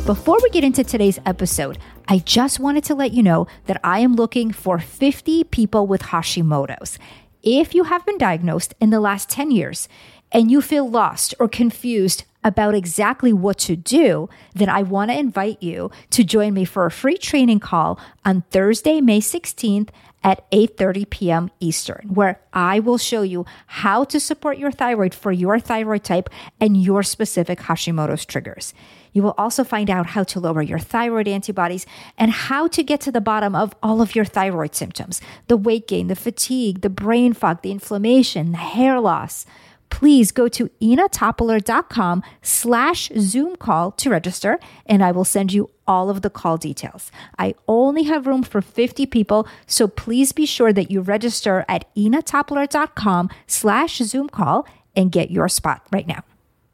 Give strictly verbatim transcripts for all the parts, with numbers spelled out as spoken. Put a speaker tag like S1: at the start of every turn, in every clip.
S1: Before we get into today's episode, I just wanted to let you know that I am looking for fifty people with Hashimoto's. If you have been diagnosed in the last ten years and you feel lost or confused about exactly what to do, then I want to invite you to join me for a free training call on Thursday, May sixteenth at eight thirty p.m. Eastern, where I will show you how to support your thyroid for your thyroid type and your specific Hashimoto's triggers. You will also find out how to lower your thyroid antibodies and how to get to the bottom of all of your thyroid symptoms, the weight gain, the fatigue, the brain fog, the inflammation, the hair loss. Please go to inatopoler.com slash Zoom call to register, and I will send you all of the call details. I only have room for fifty people, so please be sure that you register at inatopoler.com slash Zoom call and get your spot right now.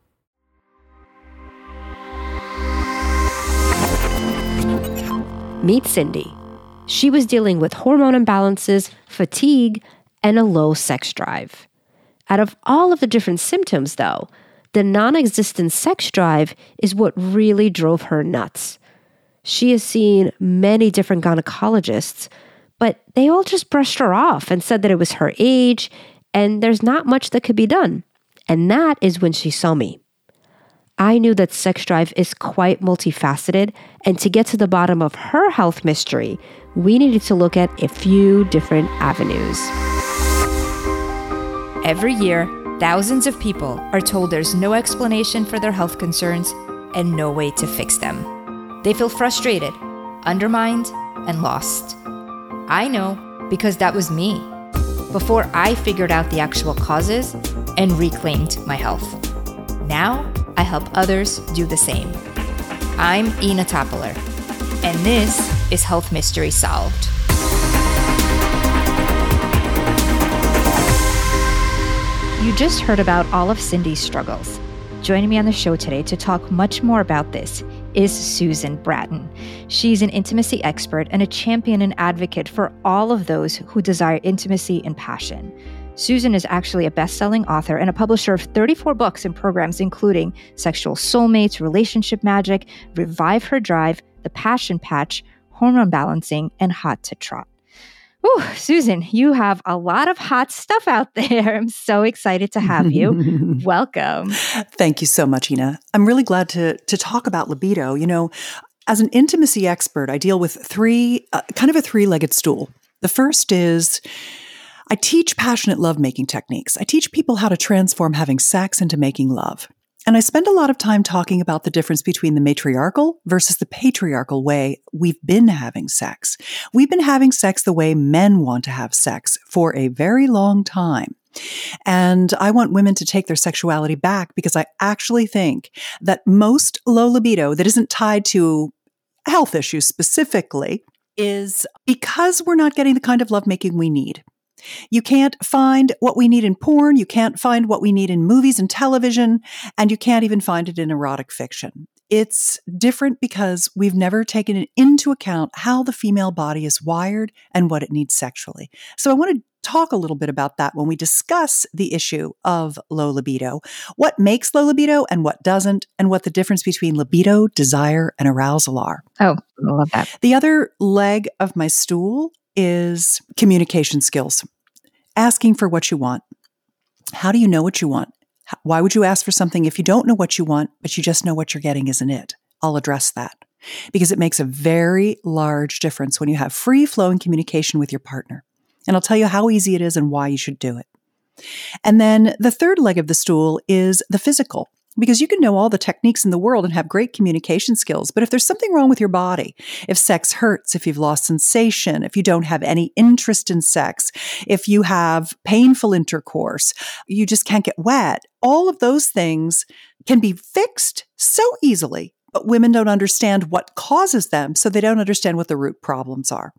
S1: Meet Cindy. She was dealing with hormone imbalances, fatigue, and a low sex drive. Out of all of the different symptoms, though, the non-existent sex drive is what really drove her nuts. She has seen many different gynecologists, but they all just brushed her off and said that it was her age and there's not much that could be done. And that is when she saw me. I knew that sex drive is quite multifaceted, and to get to the bottom of her health mystery, we needed to look at a few different avenues. Every year, thousands of people are told there's no explanation for their health concerns and no way to fix them. They feel frustrated, undermined, and lost. I know because that was me before I figured out the actual causes and reclaimed my health. Now, I help others do the same. I'm Ina Topoler, and this is Health Mystery Solved. You just heard about all of Cindy's struggles. Joining me on the show today to talk much more about this is Susan Bratton. She's an intimacy expert and a champion and advocate for all of those who desire intimacy and passion. Susan is actually a best-selling author and a publisher of thirty-four books and programs, including Sexual Soulmates, Relationship Magic, Revive Her Drive, The Passion Patch, Hormone Balancing, and Hot to Trot. Ooh, Susan, you have a lot of hot stuff out there. I'm so excited to have you. Welcome.
S2: Thank you so much, Ina. I'm really glad to to talk about libido. You know, as an intimacy expert, I deal with three, uh, kind of a three-legged stool. The first is I teach passionate lovemaking techniques. I teach people how to transform having sex into making love. And I spend a lot of time talking about the difference between the matriarchal versus the patriarchal way we've been having sex. We've been having sex the way men want to have sex for a very long time. And I want women to take their sexuality back because I actually think that most low libido that isn't tied to health issues specifically is because we're not getting the kind of lovemaking we need. You can't find what we need in porn, you can't find what we need in movies and television, and you can't even find it in erotic fiction. It's different because we've never taken into account how the female body is wired and what it needs sexually. So I want to talk a little bit about that when we discuss the issue of low libido, what makes low libido and what doesn't, and what the difference between libido, desire, and arousal are.
S1: Oh, I love that.
S2: The other leg of my stool is communication skills. Asking for what you want. How do you know what you want? Why would you ask for something if you don't know what you want, but you just know what you're getting isn't it? I'll address that because it makes a very large difference when you have free-flowing communication with your partner. And I'll tell you how easy it is and why you should do it. And then the third leg of the stool is the physical. Because you can know all the techniques in the world and have great communication skills, but if there's something wrong with your body, if sex hurts, if you've lost sensation, if you don't have any interest in sex, if you have painful intercourse, you just can't get wet, all of those things can be fixed so easily, but women don't understand what causes them, so they don't understand what the root problems are.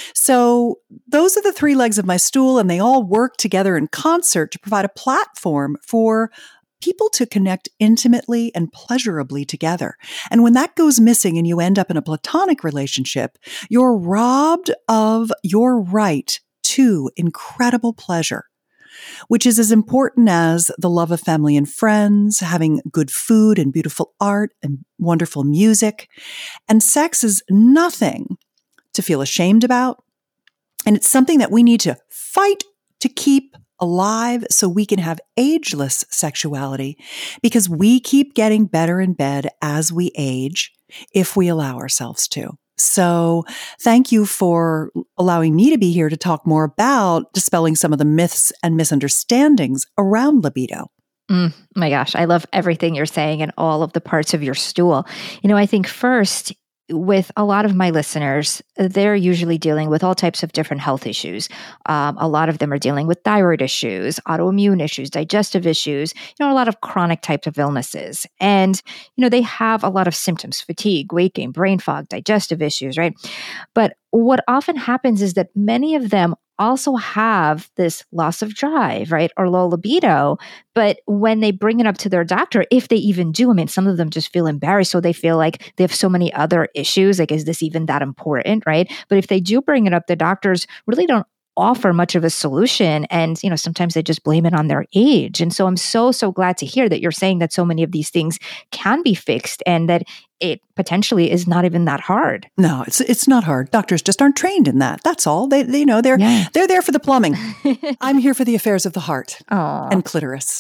S2: So those are the three legs of my stool, and they all work together in concert to provide a platform for people to connect intimately and pleasurably together. And when that goes missing and you end up in a platonic relationship, you're robbed of your right to incredible pleasure. which is as important as the love of family and friends, having good food and beautiful art and wonderful music. And sex is nothing to feel ashamed about. And it's something that we need to fight to keep alive so we can have ageless sexuality, because we keep getting better in bed as we age if we allow ourselves to. So thank you for allowing me to be here to talk more about dispelling some of the myths and misunderstandings around libido.
S1: Mm, my gosh, I love everything you're saying and all of the parts of your stool. You know, I think first, with a lot of my listeners, they're usually dealing with all types of different health issues. Um, a lot of them are dealing with thyroid issues, autoimmune issues, digestive issues, you know, a lot of chronic types of illnesses. And, you know, they have a lot of symptoms: fatigue, weight gain, brain fog, digestive issues, right? But what often happens is that many of them also have this loss of drive, right? Or low libido. But when they bring it up to their doctor, if they even do, I mean, some of them just feel embarrassed. So they feel like they have so many other issues. Like, is this even that important, right? But if they do bring it up, the doctors really don't offer much of a solution. And, you know, sometimes they just blame it on their age. And so I'm so, so glad to hear that you're saying that so many of these things can be fixed and that it potentially is not even that hard.
S2: No, it's it's not hard. Doctors just aren't trained in that. That's all. They, they you know, they're
S1: Yeah.
S2: they're there for the plumbing. I'm here for the affairs of the heart
S1: Aw.
S2: and clitoris.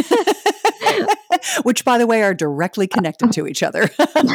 S2: Which, by the way, are directly connected to each other.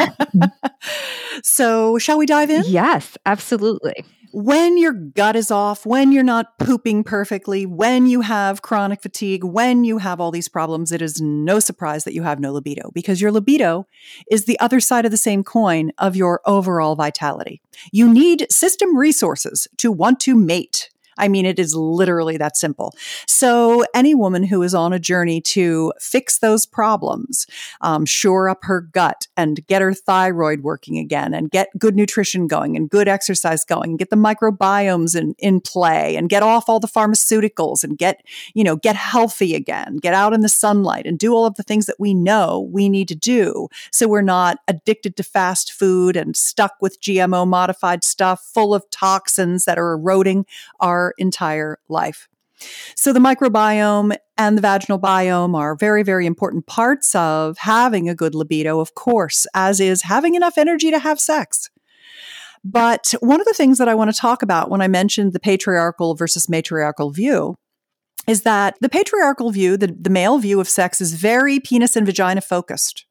S2: So, shall we dive in?
S1: Yes, absolutely.
S2: When your gut is off, when you're not pooping perfectly, when you have chronic fatigue, when you have all these problems, it is no surprise that you have no libido, because your libido is the other side of the same coin of your overall vitality. You need system resources to want to mate. I mean, it is literally that simple. So any woman who is on a journey to fix those problems, um, shore up her gut and get her thyroid working again and get good nutrition going and good exercise going and get the microbiomes in, in play and get off all the pharmaceuticals and get, you know, get healthy again, get out in the sunlight and do all of the things that we know we need to do so we're not addicted to fast food and stuck with G M O modified stuff full of toxins that are eroding our entire life. So the microbiome and the vaginal biome are very, very important parts of having a good libido, of course, as is having enough energy to have sex. But one of the things that I want to talk about when I mentioned the patriarchal versus matriarchal view is that the patriarchal view, the, the male view of sex, is very penis and vagina focused.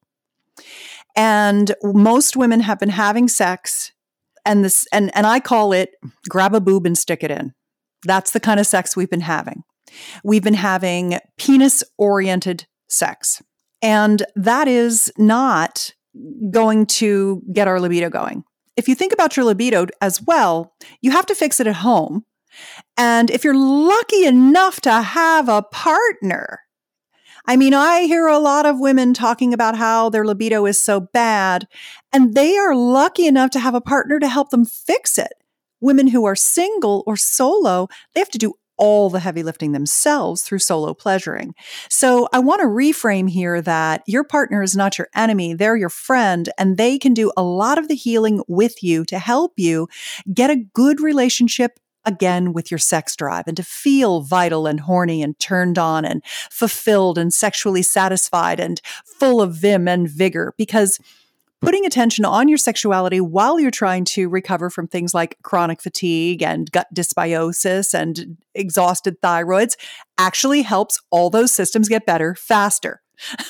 S2: And most women have been having sex, and this, and, and I call it grab a boob and stick it in. That's the kind of sex we've been having. We've been having penis-oriented sex. And that is not going to get our libido going. If you think about your libido as well, you have to fix it at home. And if you're lucky enough to have a partner, I mean, I hear a lot of women talking about how their libido is so bad, and they are lucky enough to have a partner to help them fix it. Women who are single or solo, they have to do all the heavy lifting themselves through solo pleasuring. So I want to reframe here that your partner is not your enemy. They're your friend, and they can do a lot of the healing with you to help you get a good relationship again with your sex drive and to feel vital and horny and turned on and fulfilled and sexually satisfied and full of vim and vigor, because putting attention on your sexuality while you're trying to recover from things like chronic fatigue and gut dysbiosis and exhausted thyroids actually helps all those systems get better faster.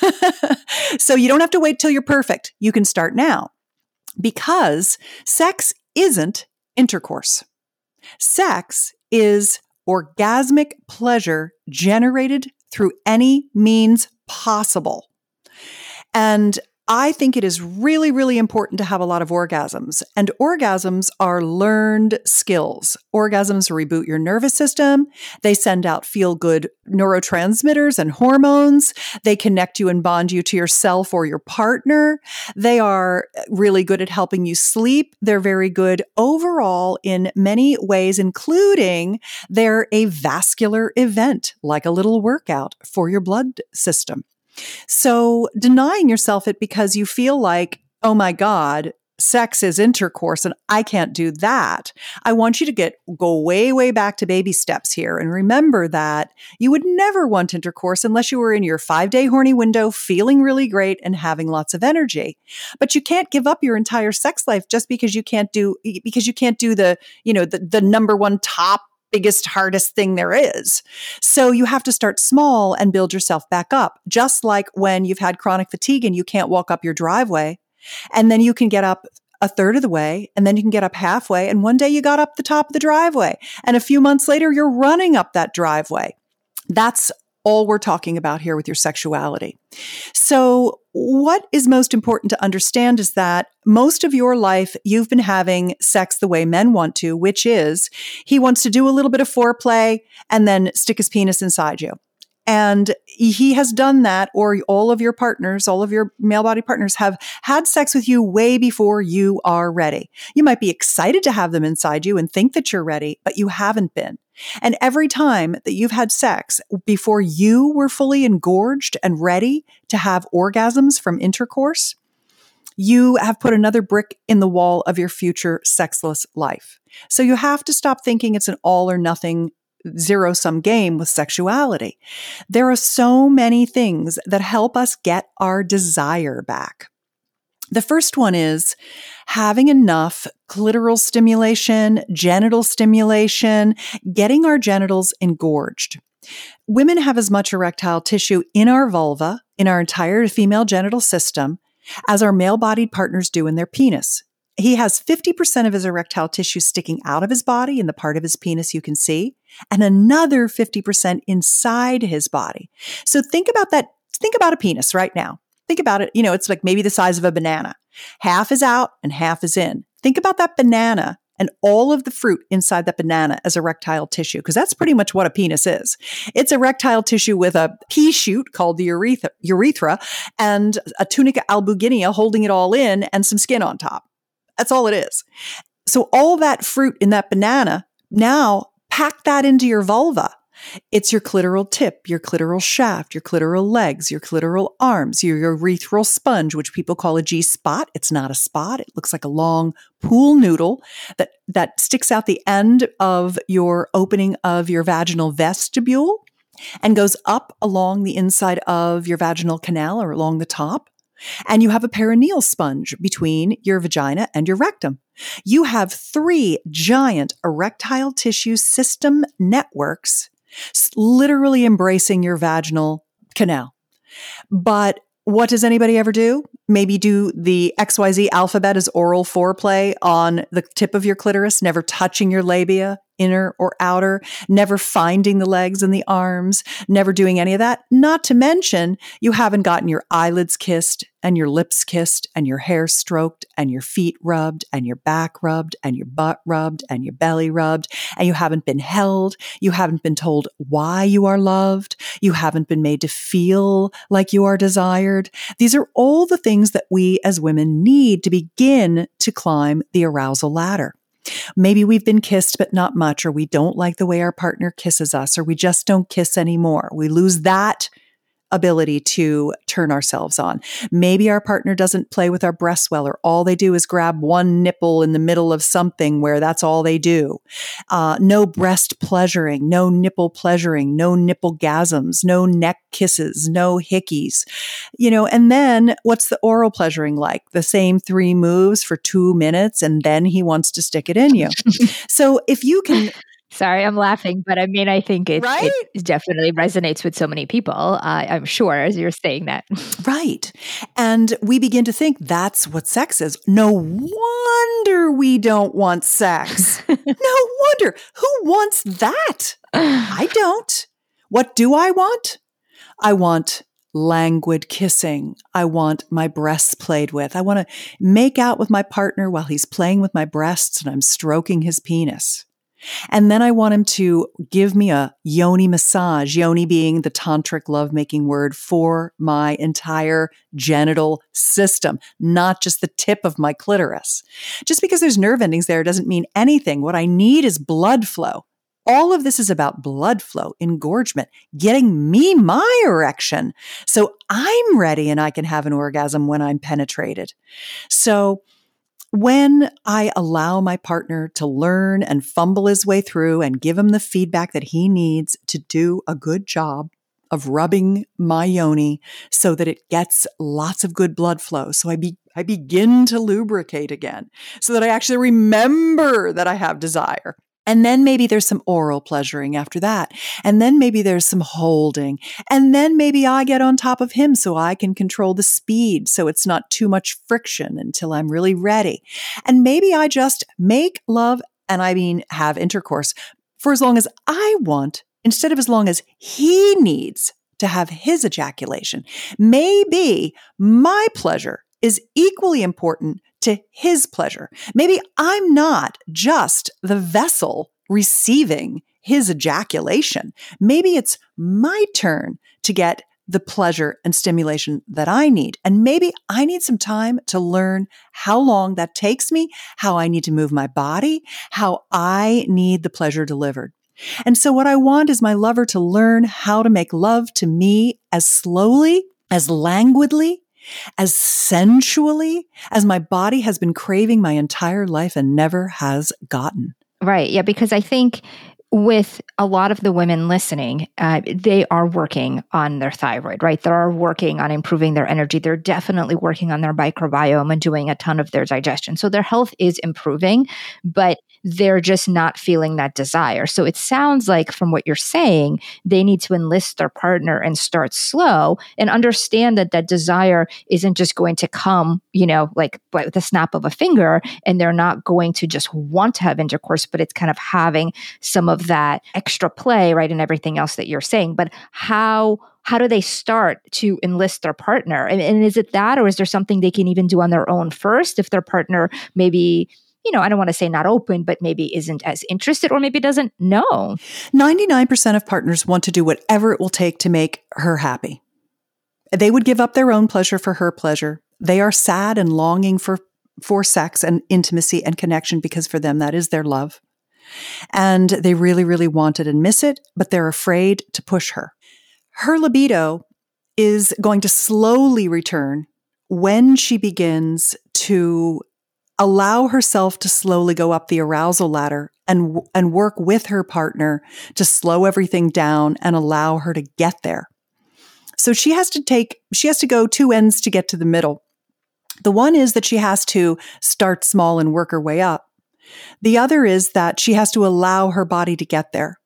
S2: So you don't have to wait till you're perfect. You can start now, because sex isn't intercourse. Sex is orgasmic pleasure generated through any means possible. And I think it is really, really important to have a lot of orgasms. And orgasms are learned skills. Orgasms reboot your nervous system. They send out feel-good neurotransmitters and hormones. They connect you and bond you to yourself or your partner. They are really good at helping you sleep. They're very good overall in many ways, including they're a vascular event, like a little workout for your blood system. So denying yourself it because you feel like, oh my God, sex is intercourse and I can't do that. I want you to get go way, way back to baby steps here and remember that you would never want intercourse unless you were in your five-day horny window, feeling really great and having lots of energy. But you can't give up your entire sex life just because you can't do because you can't do the, you know, the, the number one top biggest, hardest thing there is. So you have to start small and build yourself back up. Just like when you've had chronic fatigue and you can't walk up your driveway, and then you can get up a third of the way, and then you can get up halfway. And one day you got up the top of the driveway. And a few months later, you're running up that driveway. That's all we're talking about here with your sexuality. So what is most important to understand is that most of your life, you've been having sex the way men want to, which is he wants to do a little bit of foreplay and then stick his penis inside you. And he has done that, or all of your partners, all of your male body partners have had sex with you way before you are ready. You might be excited to have them inside you and think that you're ready, but you haven't been. And every time that you've had sex before you were fully engorged and ready to have orgasms from intercourse, you have put another brick in the wall of your future sexless life. So you have to stop thinking it's an all or nothing zero-sum game with sexuality. There are so many things that help us get our desire back. The first one is having enough clitoral stimulation, genital stimulation, getting our genitals engorged. Women have as much erectile tissue in our vulva, in our entire female genital system, as our male-bodied partners do in their penis. He has fifty percent of his erectile tissue sticking out of his body in the part of his penis you can see, and another fifty percent inside his body. So think about that. Think about a penis right now. Think about it. You know, it's like maybe the size of a banana. Half is out and half is in. Think about that banana and all of the fruit inside that banana as erectile tissue, because that's pretty much what a penis is. It's erectile tissue with a pea shoot called the urethra, urethra and a tunica albuginea holding it all in and some skin on top. That's all it is. So all that fruit in that banana, now pack that into your vulva. It's your clitoral tip, your clitoral shaft, your clitoral legs, your clitoral arms, your urethral sponge, which people call a G-spot. It's not a spot. It looks like a long pool noodle that, that sticks out the end of your opening of your vaginal vestibule and goes up along the inside of your vaginal canal or along the top. And you have a perineal sponge between your vagina and your rectum. You have three giant erectile tissue system networks literally embracing your vaginal canal. But what does anybody ever do? Maybe do the X Y Z alphabet as oral foreplay on the tip of your clitoris, never touching your labia, inner or outer, never finding the legs and the arms, never doing any of that. Not to mention, you haven't gotten your eyelids kissed and your lips kissed and your hair stroked and your feet rubbed and your back rubbed and your butt rubbed and your belly rubbed. And you haven't been held. You haven't been told why you are loved. You haven't been made to feel like you are desired. These are all the things that we as women need to begin to climb the arousal ladder. Maybe we've been kissed, but not much, or we don't like the way our partner kisses us, or we just don't kiss anymore. We lose that ability to turn ourselves on. Maybe our partner doesn't play with our breasts well, or all they do is grab one nipple in the middle of something where that's all they do. Uh, no breast pleasuring, no nipple pleasuring, no nipple gasms, no neck kisses, no hickeys. You know, and then what's the oral pleasuring like? The same three moves for two minutes, and then he wants to stick it in you. So if you can...
S1: Sorry, I'm laughing, but I mean, I think it,
S2: right?
S1: it definitely resonates with so many people, uh, I'm sure, as you're saying that.
S2: Right. And we begin to think that's what sex is. No wonder we don't want sex. No wonder. Who wants that? I don't. What do I want? I want languid kissing. I want my breasts played with. I want to make out with my partner while he's playing with my breasts and I'm stroking his penis. And then I want him to give me a yoni massage, yoni being the tantric lovemaking word for my entire genital system, not just the tip of my clitoris. Just because there's nerve endings there doesn't mean anything. What I need is blood flow. All of this is about blood flow, engorgement, getting me my erection so I'm ready and I can have an orgasm when I'm penetrated. So When I allow my partner to learn and fumble his way through and give him the feedback that he needs to do a good job of rubbing my yoni so that it gets lots of good blood flow. So I be, I begin to lubricate again so that I actually remember that I have desire. And then maybe there's some oral pleasuring after that. And then maybe there's some holding. And then maybe I get on top of him so I can control the speed so it's not too much friction until I'm really ready. And maybe I just make love, and I mean have intercourse, for as long as I want, instead of as long as he needs to have his ejaculation. Maybe my pleasure is equally important to his pleasure. Maybe I'm not just the vessel receiving his ejaculation. Maybe it's my turn to get the pleasure and stimulation that I need. And maybe I need some time to learn how long that takes me, how I need to move my body, how I need the pleasure delivered. And so what I want is my lover to learn how to make love to me as slowly, as languidly, as sensually as my body has been craving my entire life and never has gotten.
S1: Right. Yeah. Because I think with a lot of the women listening, uh, they are working on their thyroid, right? They are working on improving their energy. They're definitely working on their microbiome and doing a ton of their digestion. So their health is improving, but they're just not feeling that desire. So it sounds like from what you're saying, they need to enlist their partner and start slow and understand that that desire isn't just going to come, you know, like with the snap of a finger, and they're not going to just want to have intercourse, but it's kind of having some of that extra play, right, and everything else that you're saying. But how how do they start to enlist their partner? And, and is it that, or is there something they can even do on their own first if their partner maybe, you know, I don't want to say not open, but maybe isn't as interested or maybe doesn't know?
S2: ninety-nine percent of partners want to do whatever it will take to make her happy. They would give up their own pleasure for her pleasure. They are sad and longing for, for sex and intimacy and connection because for them that is their love. And they really, really want it and miss it, but they're afraid to push her. Her libido is going to slowly return when she begins to allow herself to slowly go up the arousal ladder and, and work with her partner to slow everything down and allow her to get there. So she has to take, she has to go two ends to get to the middle. The one is that she has to start small and work her way up. The other is that she has to allow her body to get there.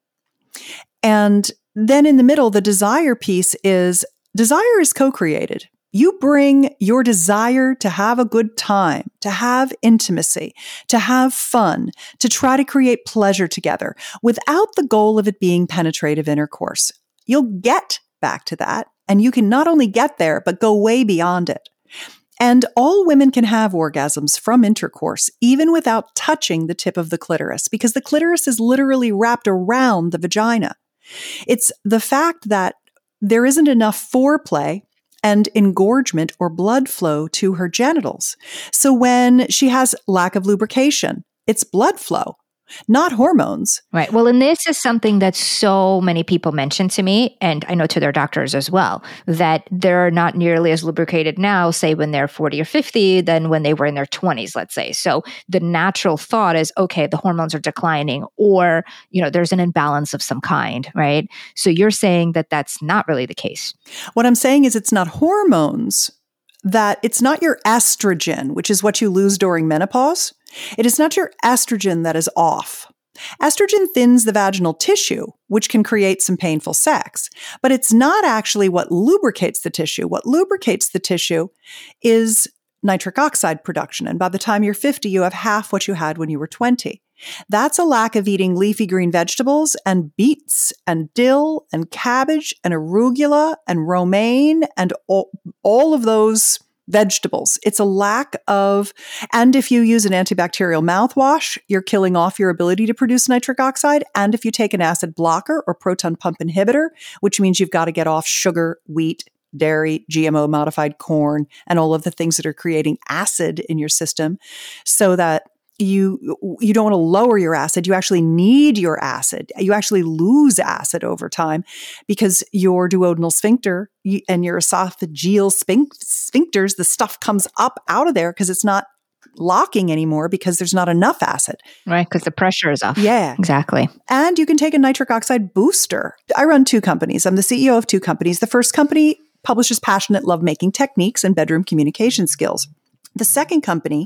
S2: And then in the middle, the desire piece is, desire is co-created. You bring your desire to have a good time, to have intimacy, to have fun, to try to create pleasure together without the goal of it being penetrative intercourse. You'll get back to that, and you can not only get there, but go way beyond it. And all women can have orgasms from intercourse, even without touching the tip of the clitoris, because the clitoris is literally wrapped around the vagina. It's the fact that there isn't enough foreplay and engorgement or blood flow to her genitals. So when she has lack of lubrication, it's blood flow, not hormones.
S1: Right. Well, and this is something that so many people mention to me, and I know to their doctors as well, that they're not nearly as lubricated now, say when they're forty or fifty, than when they were in their twenties, let's say. So the natural thought is, okay, the hormones are declining, or, you know, there's an imbalance of some kind, right? So you're saying that that's not really the case.
S2: What I'm saying is it's not hormones, that it's not your estrogen, which is what you lose during menopause. It is not your estrogen that is off. Estrogen thins the vaginal tissue, which can create some painful sex, but it's not actually what lubricates the tissue. What lubricates the tissue is nitric oxide production. And by the time you're fifty, you have half what you had when you were twenty. That's a lack of eating leafy green vegetables and beets and dill and cabbage and arugula and romaine and all, all of those vegetables. It's a lack of, and if you use an antibacterial mouthwash, you're killing off your ability to produce nitric oxide. And if you take an acid blocker or proton pump inhibitor, which means you've got to get off sugar, wheat, dairy, G M O modified corn, and all of the things that are creating acid in your system so that you you don't want to lower your acid. You actually need your acid. You actually lose acid over time because your duodenal sphincter and your esophageal sphincters, the stuff comes up out of there because it's not locking anymore because there's not enough acid.
S1: Right, because the pressure is off.
S2: Yeah.
S1: Exactly.
S2: And you can take a nitric oxide booster. I run two companies. I'm the C E O of two companies. The first company publishes passionate lovemaking techniques and bedroom communication skills. The second company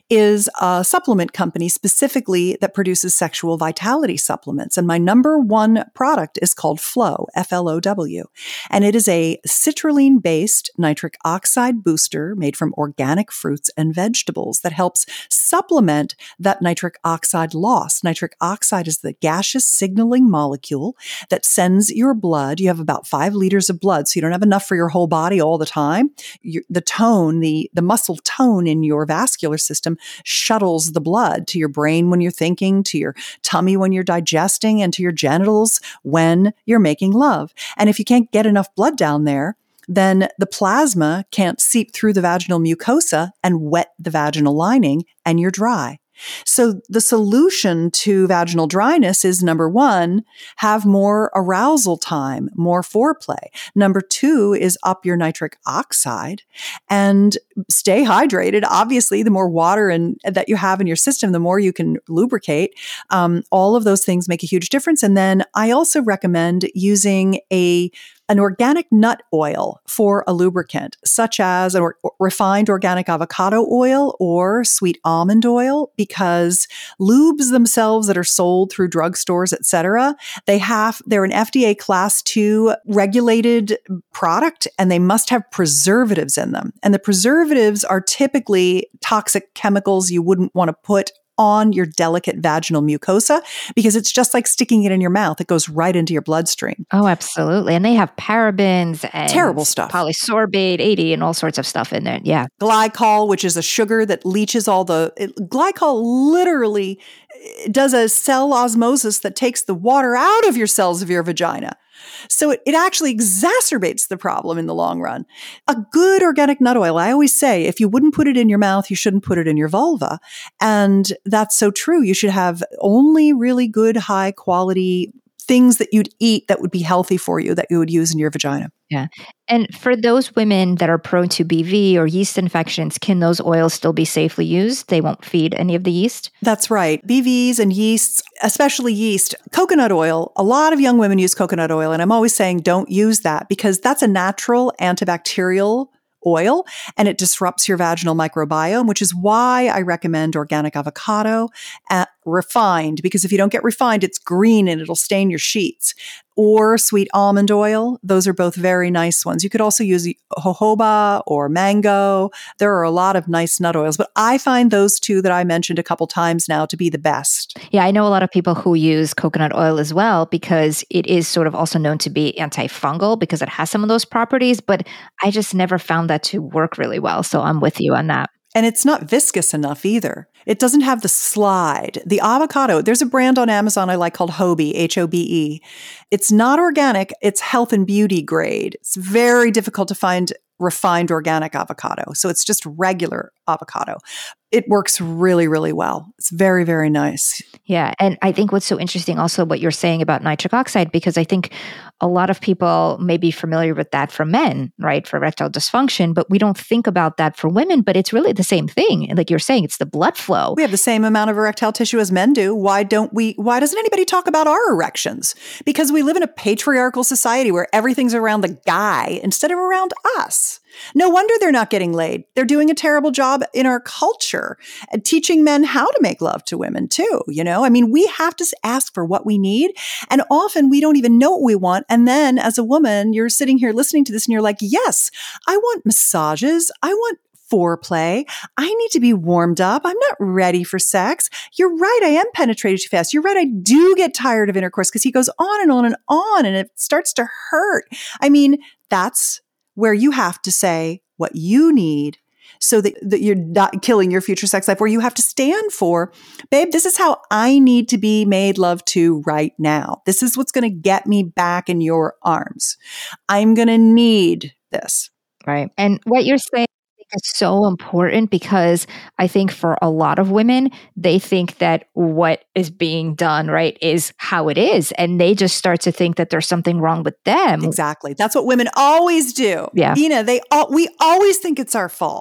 S2: is a supplement company specifically that produces sexual vitality supplements. And my number one product is called Flow, F L O W. And it is a citrulline-based nitric oxide booster made from organic fruits and vegetables that helps supplement that nitric oxide loss. Nitric oxide is the gaseous signaling molecule that sends your blood. You have about five liters of blood, so you don't have enough for your whole body all the time. You, the tone, the, the muscle tone in your vascular system shuttles the blood to your brain when you're thinking, to your tummy when you're digesting, and to your genitals when you're making love. And if you can't get enough blood down there, then the plasma can't seep through the vaginal mucosa and wet the vaginal lining, and you're dry. So the solution to vaginal dryness is, number one, have more arousal time, more foreplay. Number two is up your nitric oxide and stay hydrated. Obviously, the more water and that you have in your system, the more you can lubricate. Um, all of those things make a huge difference. And then I also recommend using a an organic nut oil for a lubricant, such as a or- refined organic avocado oil or sweet almond oil, because lubes themselves that are sold through drugstores, et cetera, they have, they're an F D A class two regulated product, and they must have preservatives in them. And the preservatives are typically toxic chemicals you wouldn't want to put on your delicate vaginal mucosa, because it's just like sticking it in your mouth. It goes right into your bloodstream.
S1: Oh, absolutely. And they have parabens and
S2: terrible stuff,
S1: polysorbate eighty and all sorts of stuff in there. Yeah.
S2: Glycol, which is a sugar that leaches all the, it, glycol literally does a cell osmosis that takes the water out of your cells of your vagina. So it, it actually exacerbates the problem in the long run. A good organic nut oil, I always say, if you wouldn't put it in your mouth, you shouldn't put it in your vulva. And that's so true. You should have only really good, high quality things that you'd eat that would be healthy for you, that you would use in your vagina.
S1: Yeah. And for those women that are prone to B V or yeast infections, can those oils still be safely used? They won't feed any of the yeast?
S2: That's right. B Vs and yeasts, especially yeast, coconut oil, a lot of young women use coconut oil. And I'm always saying don't use that, because that's a natural antibacterial oil and it disrupts your vaginal microbiome, which is why I recommend organic avocado, uh, refined, because if you don't get refined, it's green and it'll stain your sheets. Or sweet almond oil. Those are both very nice ones. You could also use jojoba or mango. There are a lot of nice nut oils, but I find those two that I mentioned a couple times now to be the best.
S1: Yeah, I know a lot of people who use coconut oil as well, because it is sort of also known to be antifungal because it has some of those properties, but I just never found that to work really well. So I'm with you on that.
S2: And it's not viscous enough either. It doesn't have the slide. The avocado, there's a brand on Amazon I like called Hobie, H O B E. It's not organic. It's health and beauty grade. It's very difficult to find refined organic avocado. So it's just regular avocado. It works really, really well. It's very, very nice.
S1: Yeah. And I think what's so interesting also what you're saying about nitric oxide, because I think a lot of people may be familiar with that for men, right? For erectile dysfunction, but we don't think about that for women, but it's really the same thing. And like you're saying, it's the blood flow.
S2: We have the same amount of erectile tissue as men do. Why don't we, why doesn't anybody talk about our erections? Because we live in a patriarchal society where everything's around the guy instead of around us. No wonder they're not getting laid. They're doing a terrible job in our culture and teaching men how to make love to women too. You know, I mean, we have to ask for what we need. And often we don't even know what we want. And then as a woman, you're sitting here listening to this and you're like, yes, I want massages. I want foreplay. I need to be warmed up. I'm not ready for sex. You're right. I am penetrated too fast. You're right. I do get tired of intercourse because he goes on and on and on and it starts to hurt. I mean, that's where you have to say what you need so that, that you're not killing your future sex life, where you have to stand for, babe, this is how I need to be made love to right now. This is what's going to get me back in your arms. I'm going to need this.
S1: Right. And what you're saying is so important, because I think for a lot of women, they think that what is being done, right, is how it is. And they just start to think that there's something wrong with them.
S2: Exactly. That's what women always do.
S1: Yeah.
S2: Ina, they all, we always think it's our fault.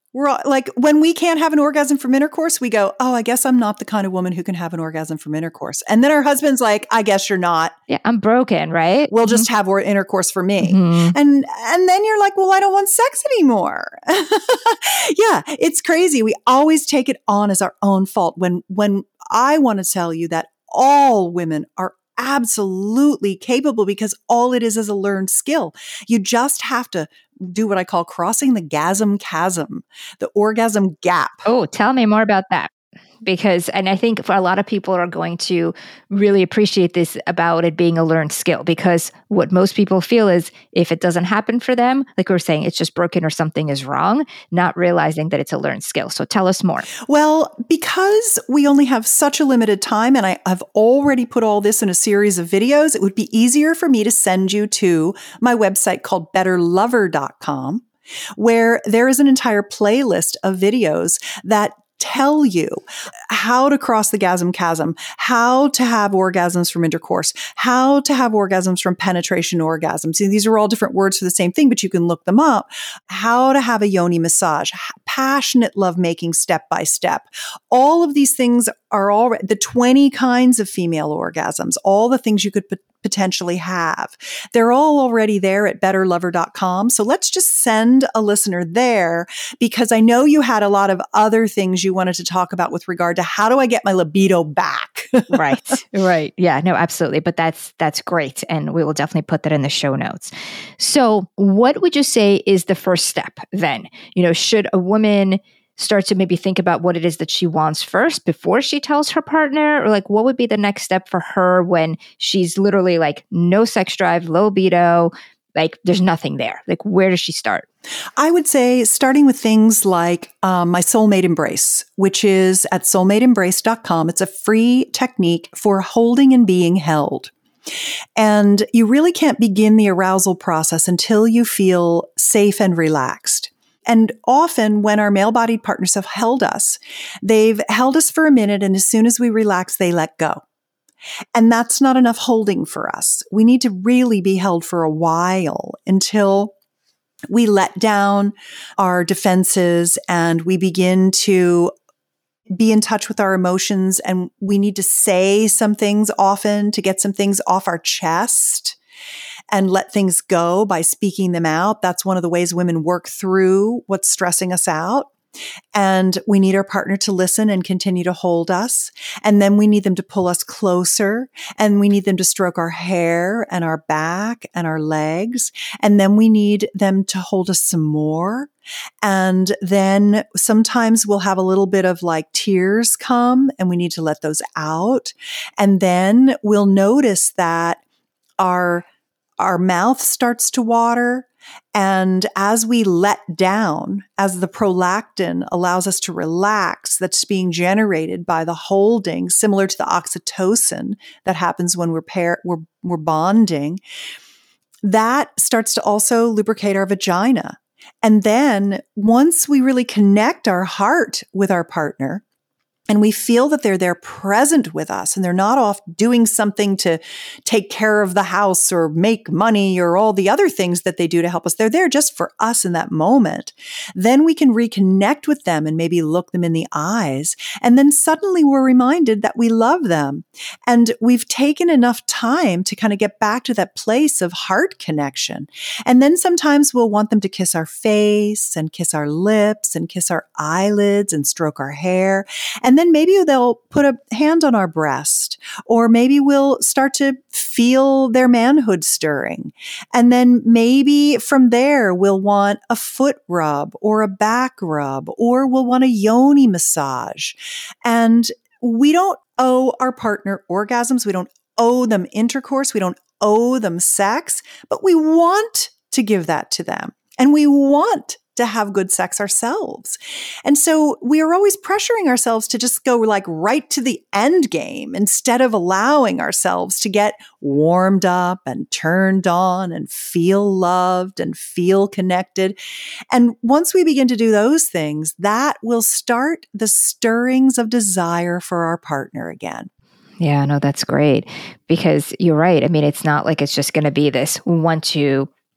S2: We're all, like, when we can't have an orgasm from intercourse, we go, oh, I guess I'm not the kind of woman who can have an orgasm from intercourse. And then our husband's like, I guess you're not.
S1: Yeah, I'm broken, right?
S2: We'll
S1: Mhm.
S2: just have or- intercourse for me.
S1: Mhm.
S2: And and then you're like, well, I don't want sex anymore. Yeah, it's crazy. We always take it on as our own fault when when I want to tell you that all women are absolutely capable, because all it is is a learned skill. You just have to do what I call crossing the gasm chasm, the orgasm gap.
S1: Oh, tell me more about that. Because, and I think for a lot of people are going to really appreciate this about it being a learned skill, because what most people feel is if it doesn't happen for them, like we were saying, it's just broken or something is wrong, not realizing that it's a learned skill. So tell us more.
S2: Well, because we only have such a limited time, and I, I've already put all this in a series of videos, it would be easier for me to send you to my website called better lover dot com, where there is an entire playlist of videos that tell you how to cross the gasm chasm, how to have orgasms from intercourse, how to have orgasms from penetration orgasms. See, these are all different words for the same thing, but you can look them up. How to have a yoni massage, passionate lovemaking step by step. All of these things are already the twenty kinds of female orgasms, all the things you could p- potentially have. They're all already there at better lover dot com. So let's just send a listener there, because I know you had a lot of other things you wanted to talk about with regard to how do I get my libido back?
S1: Right. Right. Yeah, no, absolutely. But that's, that's great. And we will definitely put that in the show notes. So what would you say is the first step then? You know, should a woman start to maybe think about what it is that she wants first before she tells her partner? Or like, what would be the next step for her when she's literally like no sex drive, low libido, like there's nothing there? Like, where does she start?
S2: I would say starting with things like um, my Soulmate Embrace, which is at soulmate embrace dot com. It's a free technique for holding and being held. And you really can't begin the arousal process until you feel safe and relaxed. And often when our male-bodied partners have held us, they've held us for a minute, and as soon as we relax, they let go. And that's not enough holding for us. We need to really be held for a while until we let down our defenses and we begin to be in touch with our emotions. And we need to say some things often to get some things off our chest and let things go by speaking them out. That's one of the ways women work through what's stressing us out. And we need our partner to listen and continue to hold us. And then we need them to pull us closer, and we need them to stroke our hair and our back and our legs. And then we need them to hold us some more. And then sometimes we'll have a little bit of like tears come, and we need to let those out. And then we'll notice that our Our mouth starts to water. And as we let down, as the prolactin allows us to relax, that's being generated by the holding, similar to the oxytocin that happens when we're pair, we're, we're bonding, that starts to also lubricate our vagina. And then once we really connect our heart with our partner, and we feel that they're there present with us and they're not off doing something to take care of the house or make money or all the other things that they do to help us. They're there just for us in that moment. Then we can reconnect with them and maybe look them in the eyes. And then suddenly we're reminded that we love them. And we've taken enough time to kind of get back to that place of heart connection. And then sometimes we'll want them to kiss our face and kiss our lips and kiss our eyelids and stroke our hair. And then maybe they'll put a hand on our breast, or maybe we'll start to feel their manhood stirring. And then maybe from there, we'll want a foot rub or a back rub, or we'll want a yoni massage. And we don't owe our partner orgasms. We don't owe them intercourse. We don't owe them sex, but we want to give that to them. And we want to have good sex ourselves. And so we are always pressuring ourselves to just go like right to the end game instead of allowing ourselves to get warmed up and turned on and feel loved and feel connected. And once we begin to do those things, that will start the stirrings of desire for our partner again.
S1: Yeah, no, that's great, because you're right. I mean, it's not like it's just going to be this one, two,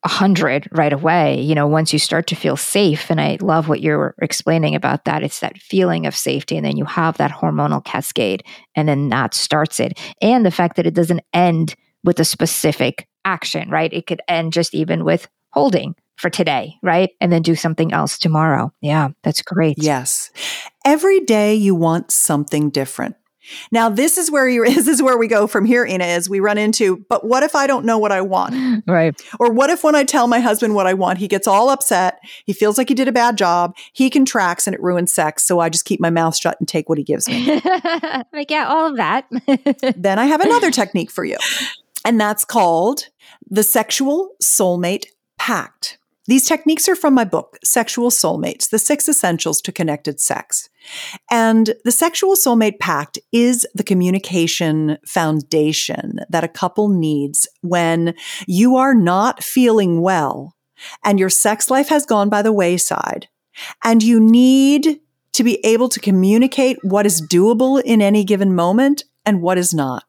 S1: a hundred right away, you know, once you start to feel safe. And I love what you're explaining about that. It's that feeling of safety. And then you have that hormonal cascade, and then that starts it. And the fact that it doesn't end with a specific action, right? It could end just even with holding for today, right? And then do something else tomorrow. Yeah, that's great.
S2: Yes. Every day you want something different. Now, this is where you this is where we go from here, Ina, is we run into, but what if I don't know what I want?
S1: Right.
S2: Or what if when I tell my husband what I want, he gets all upset, he feels like he did a bad job, he contracts and it ruins sex, so I just keep my mouth shut and take what he gives me.
S1: Like, yeah, all of that.
S2: Then I have another technique for you, and that's called the Sexual Soulmate Pact. These techniques are from my book, Sexual Soulmates, The Six Essentials to Connected Sex. And the Sexual Soulmate Pact is the communication foundation that a couple needs when you are not feeling well and your sex life has gone by the wayside, and you need to be able to communicate what is doable in any given moment and what is not.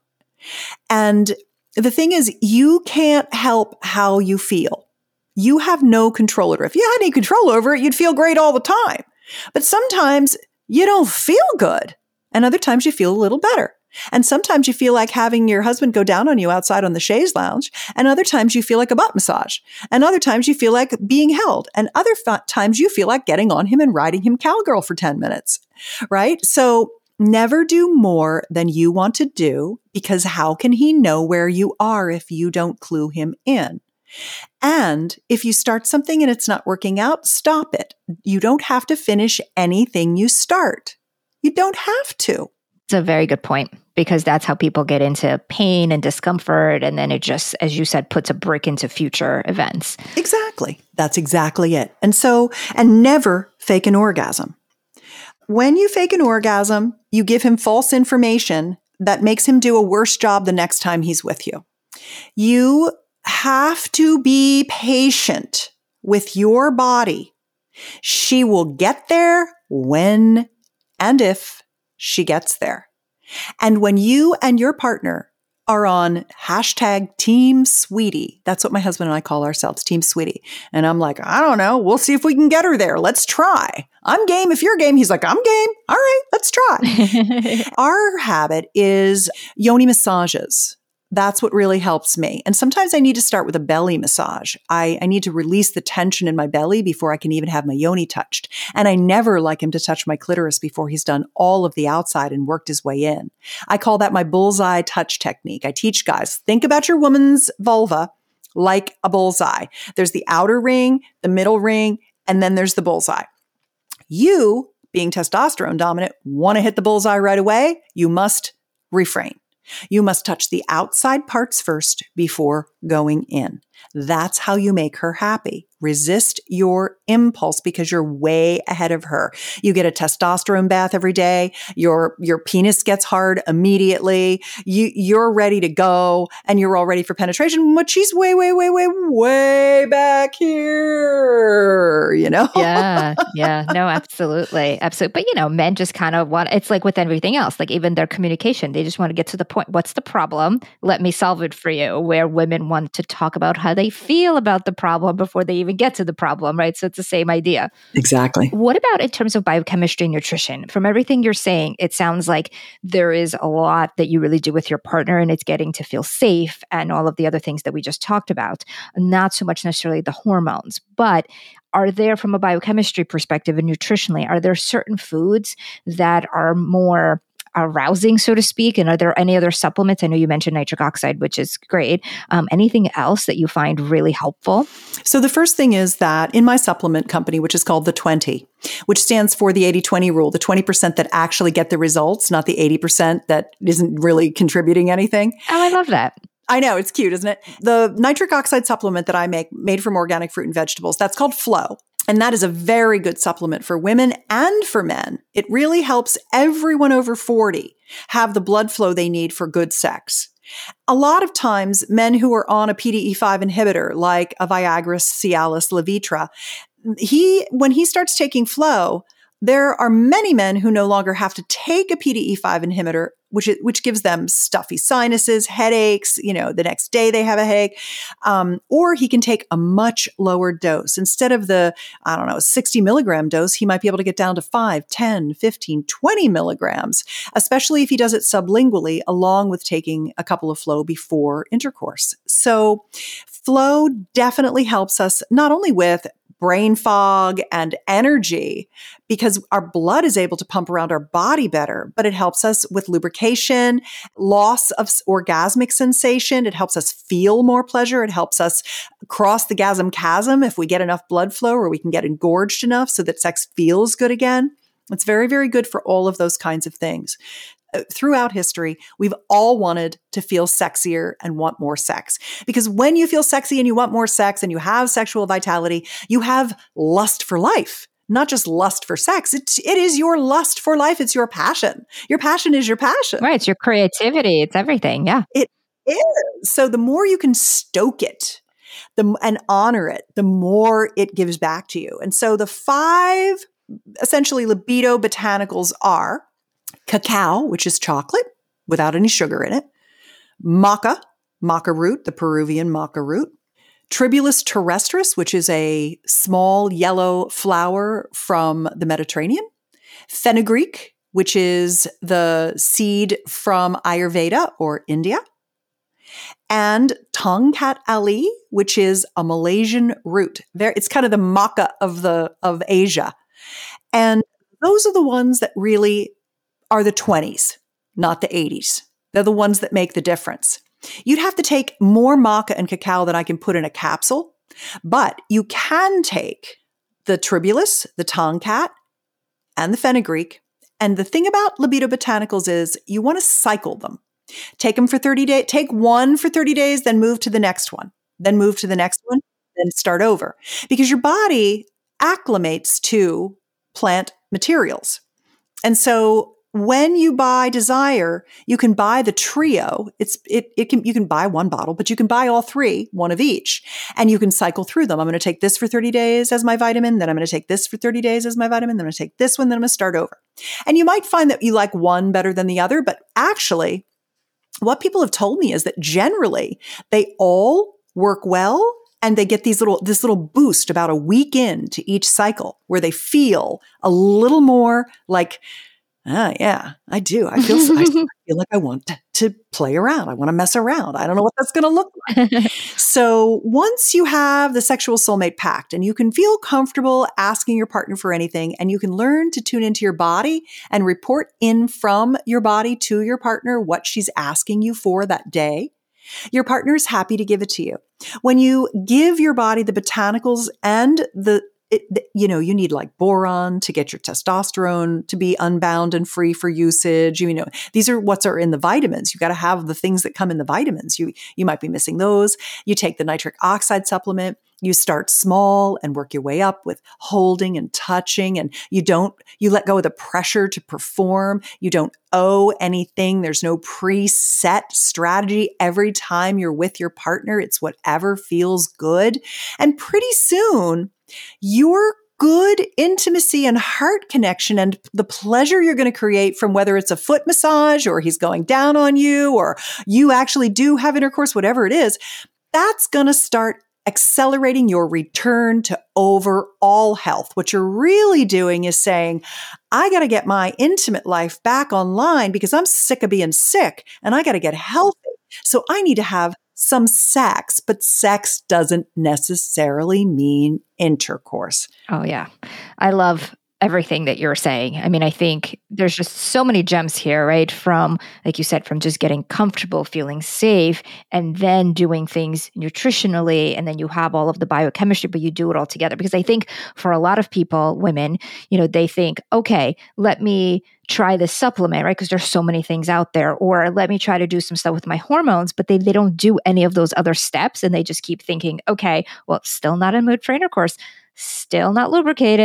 S2: And the thing is, you can't help how you feel. You have no control over it. If you had any control over it, you'd feel great all the time. But sometimes you don't feel good. And other times you feel a little better. And sometimes you feel like having your husband go down on you outside on the chaise lounge. And other times you feel like a butt massage. And other times you feel like being held. And other f- times you feel like getting on him and riding him cowgirl for ten minutes. Right? So never do more than you want to do, because how can he know where you are if you don't clue him in? And if you start something and it's not working out, stop it. You don't have to finish anything you start. You don't have to.
S1: It's a very good point, because that's how people get into pain and discomfort. And then it just, as you said, puts a brick into future events.
S2: Exactly. That's exactly it. And so, and never fake an orgasm. When you fake an orgasm, you give him false information that makes him do a worse job the next time he's with you. You have to be patient with your body. She will get there when and if she gets there. And when you and your partner are on hashtag Team Sweetie, that's what my husband and I call ourselves, Team Sweetie. And I'm like, I don't know. We'll see if we can get her there. Let's try. I'm game. If you're game, he's like, I'm game. All right, let's try. Our habit is yoni massages. That's what really helps me. And sometimes I need to start with a belly massage. I, I need to release the tension in my belly before I can even have my yoni touched. And I never like him to touch my clitoris before he's done all of the outside and worked his way in. I call that my bullseye touch technique. I teach guys, think about your woman's vulva like a bullseye. There's the outer ring, the middle ring, and then there's the bullseye. You, being testosterone dominant, want to hit the bullseye right away. You must refrain. You must touch the outside parts first before going in. That's how you make her happy. Resist your impulse because you're way ahead of her. You get a testosterone bath every day. Your, your penis gets hard immediately. You, you're ready to go and you're all ready for penetration, but she's way, way, way, way, way back here, you know?
S1: Yeah. Yeah. No, absolutely. Absolutely. But, you know, men just kind of want, it's like with everything else, like even their communication, they just want to get to the point. What's the problem? Let me solve it for you. Where women want to talk about how they feel about the problem before they even get to the problem, right? So it's the same idea.
S2: Exactly.
S1: What about in terms of biochemistry and nutrition? From everything you're saying, it sounds like there is a lot that you really do with your partner, and it's getting to feel safe and all of the other things that we just talked about. Not so much necessarily the hormones, but are there, from a biochemistry perspective and nutritionally, are there certain foods that are more arousing, so to speak? And are there any other supplements? I know you mentioned nitric oxide, which is great. Um, anything else that you find really helpful?
S2: So the first thing is that in my supplement company, which is called the twenty, which stands for the eighty twenty rule, the twenty percent that actually get the results, not the eighty percent that isn't really contributing anything.
S1: Oh, I love that.
S2: I know, it's cute, isn't it? The nitric oxide supplement that I make, made from organic fruit and vegetables, that's called Flow. And that is a very good supplement for women and for men. It really helps everyone over forty have the blood flow they need for good sex. A lot of times, men who are on a P D E five inhibitor, like a Viagra, Cialis, Levitra, he, when he starts taking Flow, there are many men who no longer have to take a P D E five inhibitor which is, which gives them stuffy sinuses, headaches. You know, the next day they have a headache. Um, or he can take a much lower dose. Instead of the, I don't know, sixty milligram dose, he might be able to get down to five, ten, fifteen, twenty milligrams, especially if he does it sublingually, along with taking a couple of Flow before intercourse. So Flow definitely helps us not only with brain fog and energy, because our blood is able to pump around our body better, but it helps us with lubrication, loss of orgasmic sensation. It helps us feel more pleasure. It helps us cross the gasm chasm if we get enough blood flow, or we can get engorged enough so that sex feels good again. It's very, very good for all of those kinds of things. Throughout history, we've all wanted to feel sexier and want more sex. Because when you feel sexy and you want more sex and you have sexual vitality, you have lust for life, not just lust for sex. It's, it is your lust for life. It's your passion. Your passion is your passion.
S1: Right. It's your creativity. It's everything. Yeah.
S2: It is. So the more you can stoke it the, and honor it, the more it gives back to you. And so the five essentially libido botanicals are cacao, which is chocolate without any sugar in it, maca, maca root, the Peruvian maca root, Tribulus terrestris, which is a small yellow flower from the Mediterranean, fenugreek, which is the seed from Ayurveda or India, and Tongkat Ali, which is a Malaysian root. It's kind of the maca of the of Asia. And those are the ones that really are the twenties, not the eighties. They're the ones that make the difference. You'd have to take more maca and cacao than I can put in a capsule, but you can take the Tribulus, the Tongkat, and the fenugreek. And the thing about libido botanicals is you want to cycle them. Take them for thirty days, take one for thirty days, then move to the next one, then move to the next one, then start over. Because your body acclimates to plant materials. And so when you buy Desire, you can buy the trio. It's it it can you can buy one bottle, but you can buy all three, one of each, and you can cycle through them. I'm going to take this for thirty days as my vitamin, then I'm going to take this for thirty days as my vitamin, then I'm going to take this one, then I'm going to start over. And you might find that you like one better than the other, but actually, what people have told me is that generally they all work well. And they get these little, this little boost about a week into each cycle where they feel a little more like, ah, yeah, I do. I feel, I feel like I want to, to play around. I want to mess around. I don't know what that's going to look like. So once you have the sexual soulmate pact and you can feel comfortable asking your partner for anything, and you can learn to tune into your body and report in from your body to your partner what she's asking you for that day, your partner is happy to give it to you. When you give your body the botanicals and the, it, the, you know, you need like boron to get your testosterone to be unbound and free for usage. You know, these are what's are in the vitamins. You got to have the things that come in the vitamins. You, you might be missing those. You take the nitric oxide supplement. You start small and work your way up with holding and touching, and you don't, you let go of the pressure to perform. You don't owe anything. There's no preset strategy. Every time you're with your partner, it's whatever feels good. And pretty soon, your good intimacy and heart connection and the pleasure you're going to create from whether it's a foot massage or he's going down on you or you actually do have intercourse, whatever it is, that's going to start accelerating your return to overall health. What you're really doing is saying, I got to get my intimate life back online because I'm sick of being sick and I got to get healthy. So I need to have some sex, but sex doesn't necessarily mean intercourse.
S1: Oh, yeah. I love everything that you're saying. I mean, I think there's just so many gems here, right? From, like you said, from just getting comfortable, feeling safe, and then doing things nutritionally, and then you have all of the biochemistry, but you do it all together. Because I think for a lot of people, women, you know, they think, okay, let me try this supplement, right? Because there's so many things out there, or let me try to do some stuff with my hormones, but they, they don't do any of those other steps. And they just keep thinking, okay, well, still not in mood for intercourse, still not lubricated.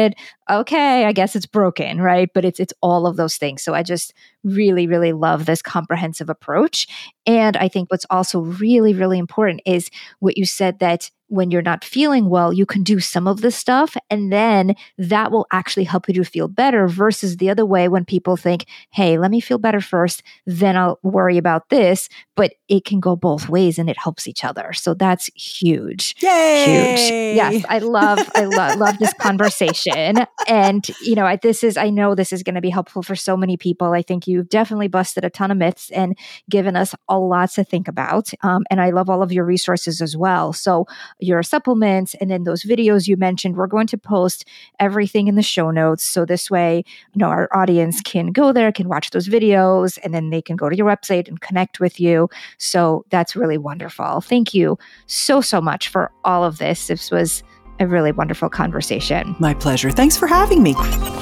S1: okay, I guess it's broken, right? But it's it's all of those things. So I just really, really love this comprehensive approach. And I think what's also really, really important is what you said, that when you're not feeling well, you can do some of this stuff, and then that will actually help you to feel better, versus the other way when people think, hey, let me feel better first, then I'll worry about this. But it can go both ways and it helps each other. So that's huge.
S2: Yay!
S1: Huge. Yes, I love, I love, love this conversation. And, you know, I, this is, I know this is going to be helpful for so many people. I think you've definitely busted a ton of myths and given us a lot to think about. Um, and I love all of your resources as well. So your supplements and then those videos you mentioned, we're going to post everything in the show notes. So this way, you know, our audience can go there, can watch those videos, and then they can go to your website and connect with you. So that's really wonderful. Thank you so, so much for all of this. This was a really wonderful conversation.
S2: My pleasure. Thanks for having me.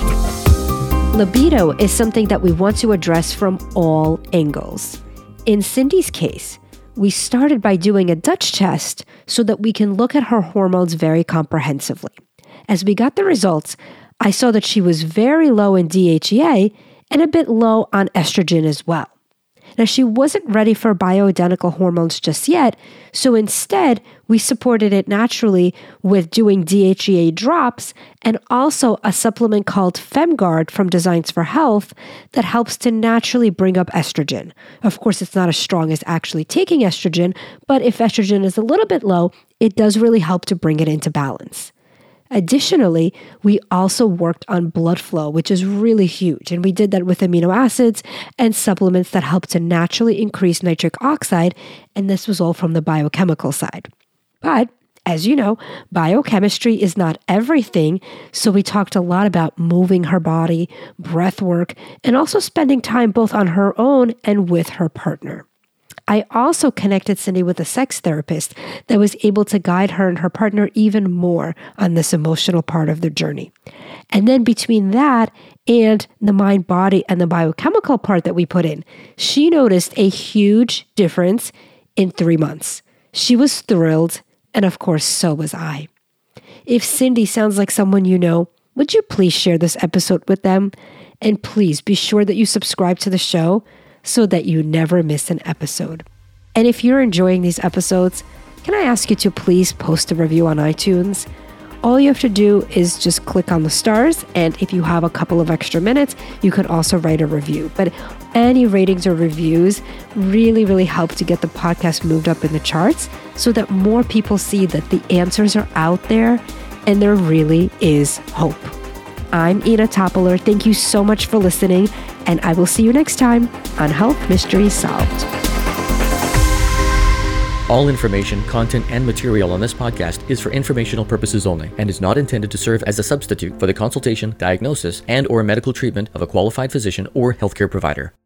S3: Libido is something that we want to address from all angles. In Cindy's case, we started by doing a Dutch test so that we can look at her hormones very comprehensively. As we got the results, I saw that she was very low in D H E A and a bit low on estrogen as well. Now, she wasn't ready for bioidentical hormones just yet, so instead, we supported it naturally with doing D H E A drops and also a supplement called FemGuard from Designs for Health that helps to naturally bring up estrogen. Of course, it's not as strong as actually taking estrogen, but if estrogen is a little bit low, it does really help to bring it into balance. Additionally, we also worked on blood flow, which is really huge. And we did that with amino acids and supplements that help to naturally increase nitric oxide. And this was all from the biochemical side. But as you know, biochemistry is not everything. So we talked a lot about moving her body, breath work, and also spending time both on her own and with her partner. I also connected Cindy with a sex therapist that was able to guide her and her partner even more on this emotional part of their journey. And then between that and the mind, body, and the biochemical part that we put in, she noticed a huge difference in three months. She was thrilled, and of course, so was I. If Cindy sounds like someone you know, would you please share this episode with them? And please be sure that you subscribe to the show so that you never miss an episode. And if you're enjoying these episodes, can I ask you to please post a review on iTunes? All you have to do is just click on the stars, and if you have a couple of extra minutes, you can also write a review. But any ratings or reviews really, really help to get the podcast moved up in the charts so that more people see that the answers are out there and there really is hope. I'm Ina Toppler. Thank you so much for listening, and I will see you next time on Health Mysteries Solved.
S4: All information, content, and material on this podcast is for informational purposes only and is not intended to serve as a substitute for the consultation, diagnosis, and/or medical treatment of a qualified physician or healthcare provider.